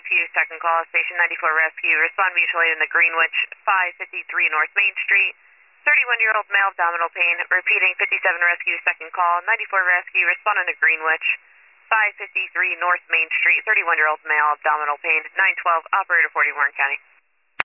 Rescue, second call, Station 94 Rescue. Respond mutually in the Greenwich, 553 North Main Street. 31-year-old male, abdominal pain. Repeating, 57 Rescue, second call, 94 Rescue. Respond in the Greenwich, 553 North Main Street. 31-year-old male, abdominal pain. 912, Operator 40, Warren County.